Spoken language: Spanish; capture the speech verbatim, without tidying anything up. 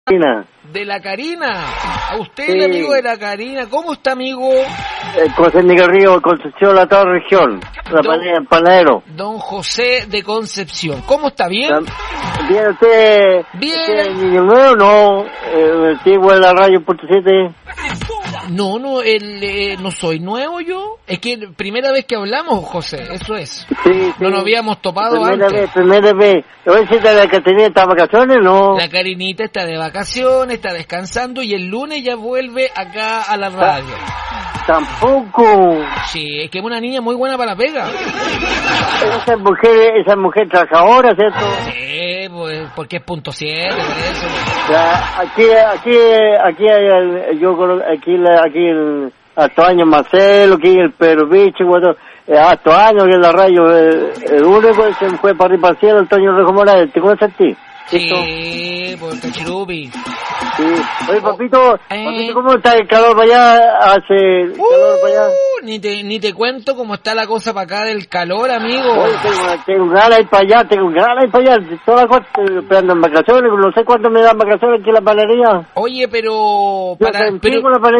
Karina. De la Karina. A usted, Sí. el amigo de la Karina. ¿Cómo está, amigo? Eh, José Miguel Río, Concepción, la toda región. La Don- panera, panadero. Don José de Concepción. ¿Cómo está? ¿Bien? ¿Bien usted? Bien. ¿Usted es niño nuevo? No. Eh, antiguo de la radio punto siete. No, no, el, eh, no soy nuevo yo. Es que primera vez que hablamos, José, eso es. Sí, sí. No nos habíamos topado Primera antes. vez, primera vez. ¿Hoy sí te la que tenía estas vacaciones? No. La Karinita está de vacaciones, está descansando y el lunes ya vuelve acá a la radio. Tampoco. Sí, es que es una niña muy buena para la pega. Esa mujer, esa mujer trabajadora, ¿cierto? Sí, pues, porque es punto siete, por eso. Ya, aquí, aquí, aquí hay el, yo conozco- aquí, la- aquí el Antonio Marcelo, aquí el Pedro Bicho, bueno, eh, Antonio, que es la radio, eh, el único que se fue para arriba para el cielo, Antonio Rejo Morales, ¿te conoces a ti? Sí, por Cachirupi. Sí. Oye, papito, Eh. papito, ¿cómo está el calor para allá? Hace el calor para allá. Uh, ni te, ni te cuento cómo está la cosa para acá del calor, amigo. Oye, tengo, tengo ganas de ir para allá, tengo ganas de ir para allá, todas las cosas, estoy esperando en vacaciones, no sé cuánto me dan vacaciones aquí en la panadería. Oye, pero... Yo para estoy pero, en la panadería.